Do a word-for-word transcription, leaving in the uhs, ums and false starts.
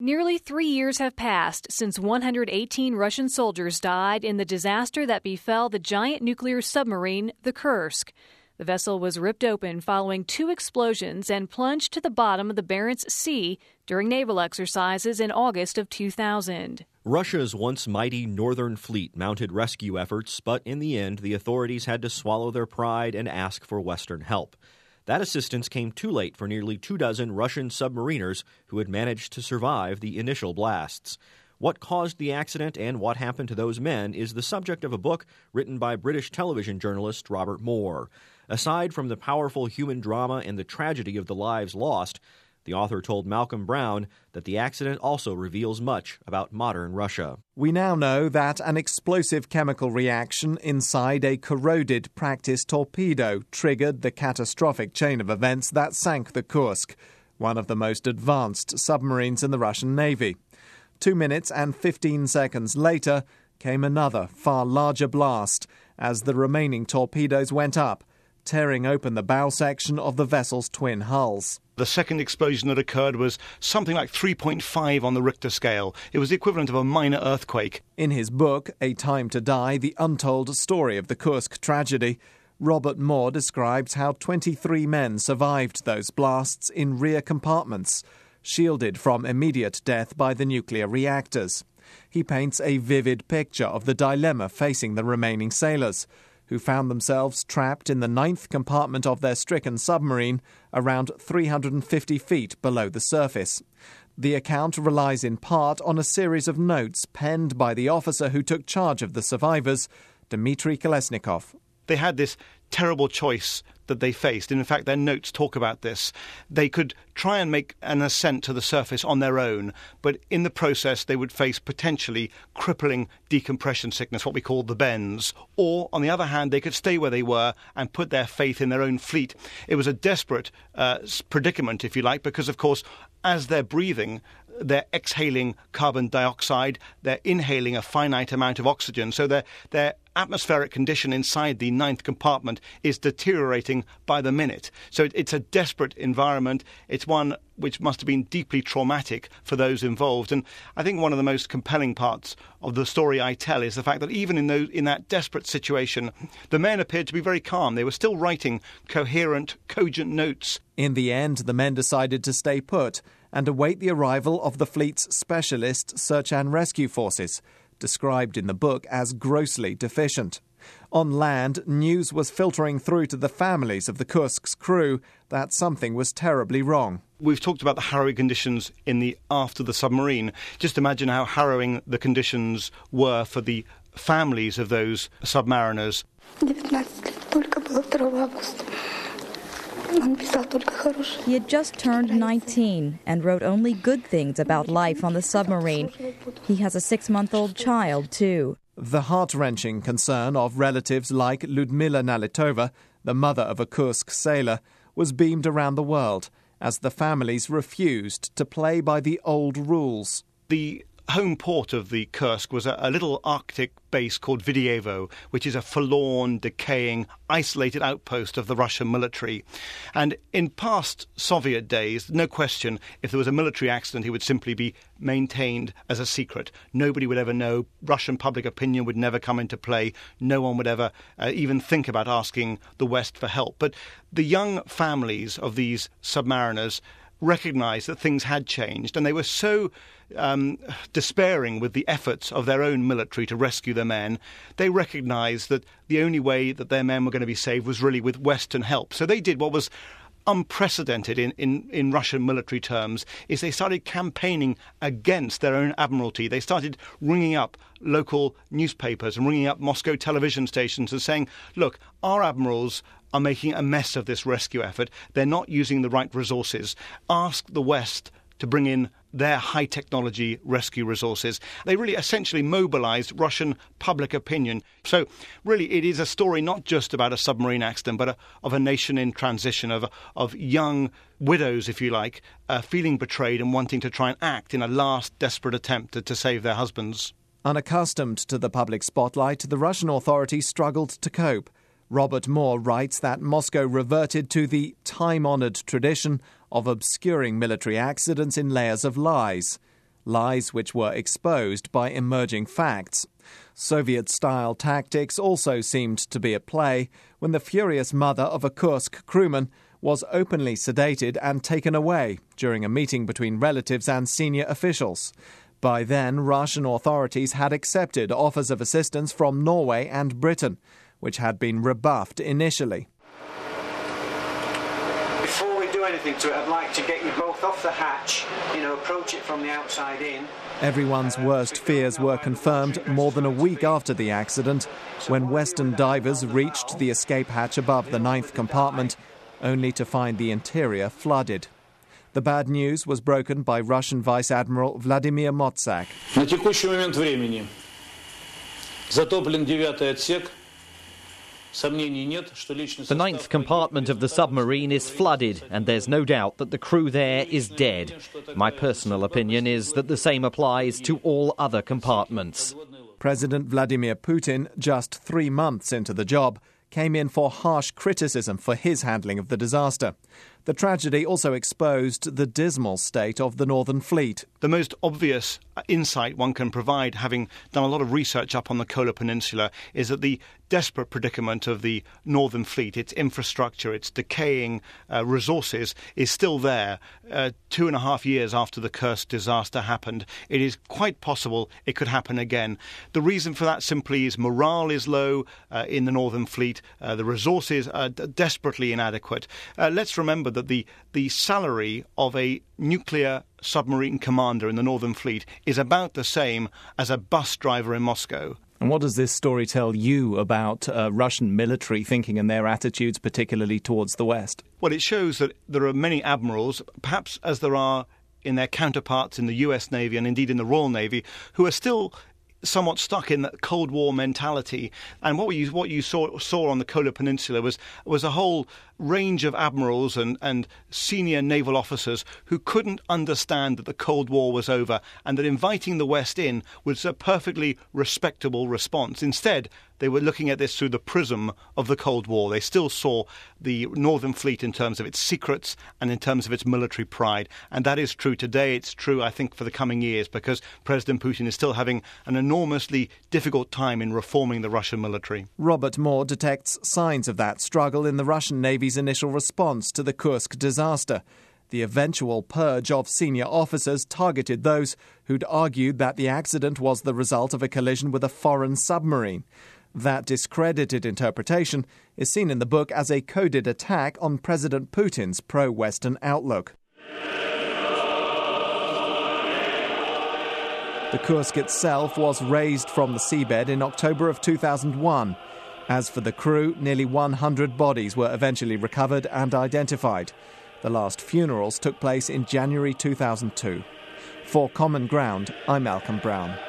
Nearly three years have passed since one hundred eighteen Russian soldiers died in the disaster that befell the giant nuclear submarine, the Kursk. The vessel was ripped open following two explosions and plunged to the bottom of the Barents Sea during naval exercises in August of two thousand. Russia's once mighty Northern Fleet mounted rescue efforts, but in the end, the authorities had to swallow their pride and ask for Western help. That assistance came too late for nearly two dozen Russian submariners who had managed to survive the initial blasts. What caused the accident and what happened to those men is the subject of a book written by British television journalist Robert Moore. Aside from the powerful human drama and the tragedy of the lives lost, the author told Malcolm Brown that the accident also reveals much about modern Russia. We now know that an explosive chemical reaction inside a corroded practice torpedo triggered the catastrophic chain of events that sank the Kursk, one of the most advanced submarines in the Russian Navy. Two minutes and fifteen seconds later came another, far larger blast as the remaining torpedoes went up, tearing open the bow section of the vessel's twin hulls. The second explosion that occurred was something like three point five on the Richter scale. It was the equivalent of a minor earthquake. In his book, A Time to Die, The Untold Story of the Kursk Tragedy, Robert Moore describes how twenty-three men survived those blasts in rear compartments, shielded from immediate death by the nuclear reactors. He paints a vivid picture of the dilemma facing the remaining sailors, who found themselves trapped in the ninth compartment of their stricken submarine around three hundred fifty feet below the surface. The account relies in part on a series of notes penned by the officer who took charge of the survivors, Dmitry Kolesnikov. They had this terrible choice that they faced. And in fact, their notes talk about this. They could try and make an ascent to the surface on their own, but in the process they would face potentially crippling decompression sickness, what we call the bends. Or, on the other hand, they could stay where they were and put their faith in their own fleet. It was a desperate uh, predicament, if you like, because, of course, as they're breathing, they're exhaling carbon dioxide, they're inhaling a finite amount of oxygen, so their their atmospheric condition inside the ninth compartment is deteriorating by the minute. So it, it's a desperate environment. It's one which must have been deeply traumatic for those involved. And I think one of the most compelling parts of the story I tell is the fact that even in those, in that desperate situation, the men appeared to be very calm. They were still writing coherent, cogent notes. In the end, the men decided to stay put and await the arrival of the fleet's specialist search and rescue forces, described in the book as grossly deficient. On land, news was filtering through to the families of the Kursk's crew that something was terribly wrong. We've talked about the harrowing conditions in the aft of the submarine. Just imagine how harrowing the conditions were for the families of those submariners. He had just turned nineteen and wrote only good things about life on the submarine. He has a six-month-old child, too. The heart-wrenching concern of relatives like Ludmila Nalitova, the mother of a Kursk sailor, was beamed around the world as the families refused to play by the old rules. The home port of the Kursk was a, a little Arctic base called Vidyevo, which is a forlorn, decaying, isolated outpost of the Russian military. And in past Soviet days, no question, if there was a military accident, it would simply be maintained as a secret. Nobody would ever know. Russian public opinion would never come into play. No one would ever uh, even think about asking the West for help. But the young families of these submariners recognised that things had changed, and they were so um, despairing with the efforts of their own military to rescue their men. They recognised that the only way that their men were going to be saved was really with Western help. So they did what was unprecedented in, in, in Russian military terms, is they started campaigning against their own admiralty. They started ringing up local newspapers and ringing up Moscow television stations and saying, look, our admirals are making a mess of this rescue effort. They're not using the right resources. Ask the West to bring in their high-technology rescue resources. They really essentially mobilized Russian public opinion. So really it is a story not just about a submarine accident, but a, of a nation in transition, of, of young widows, if you like, uh, feeling betrayed and wanting to try and act in a last desperate attempt to, to save their husbands. Unaccustomed to the public spotlight, the Russian authorities struggled to cope. Robert Moore writes that Moscow reverted to the time-honoured tradition of obscuring military accidents in layers of lies. lies which were exposed by emerging facts. Soviet-style tactics also seemed to be at play when the furious mother of a Kursk crewman was openly sedated and taken away during a meeting between relatives and senior officials. By then, Russian authorities had accepted offers of assistance from Norway and Britain, which had been rebuffed initially. Before we do anything to it, I'd like to get you both off the hatch, you know, approach it from the outside in. Everyone's worst fears were confirmed more than a week after the accident, when Western divers reached the escape hatch above the ninth compartment, only to find the interior flooded. The bad news was broken by Russian Vice Admiral Vladimir Motsak. На текущий момент времени затоплен девятый отсек. The ninth compartment of the submarine is flooded, and there's no doubt that the crew there is dead. My personal opinion is that the same applies to all other compartments. President Vladimir Putin, just three months into the job, came in for harsh criticism for his handling of the disaster. The tragedy also exposed the dismal state of the Northern Fleet. The most obvious insight one can provide, having done a lot of research up on the Kola Peninsula, is that the desperate predicament of the Northern Fleet, its infrastructure, its decaying uh, resources, is still there. Uh, two and a half years after the Kursk disaster happened, it is quite possible it could happen again. The reason for that simply is morale is low uh, in the Northern Fleet. Uh, the resources are d- desperately inadequate. Uh, let's remember that the, the salary of a nuclear submarine commander in the Northern Fleet is about the same as a bus driver in Moscow. And what does this story tell you about uh, Russian military thinking and their attitudes, particularly towards the West? Well, it shows that there are many admirals, perhaps as there are in their counterparts in the U S Navy and indeed in the Royal Navy, who are still somewhat stuck in that Cold War mentality. And what you what you saw saw on the Kola Peninsula was was a whole range of admirals and, and senior naval officers who couldn't understand that the Cold War was over and that inviting the West in was a perfectly respectable response. Instead, they were looking at this through the prism of the Cold War. They still saw the Northern Fleet in terms of its secrets and in terms of its military pride. And that is true today. It's true, I think, for the coming years, because President Putin is still having an enormously difficult time in reforming the Russian military. Robert Moore detects signs of that struggle in the Russian Navy's initial response to the Kursk disaster. The eventual purge of senior officers targeted those who'd argued that the accident was the result of a collision with a foreign submarine. That discredited interpretation is seen in the book as a coded attack on President Putin's pro-Western outlook. The Kursk itself was raised from the seabed in October of two thousand one. As for the crew, nearly one hundred bodies were eventually recovered and identified. The last funerals took place in January two thousand two. For Common Ground, I'm Malcolm Brown.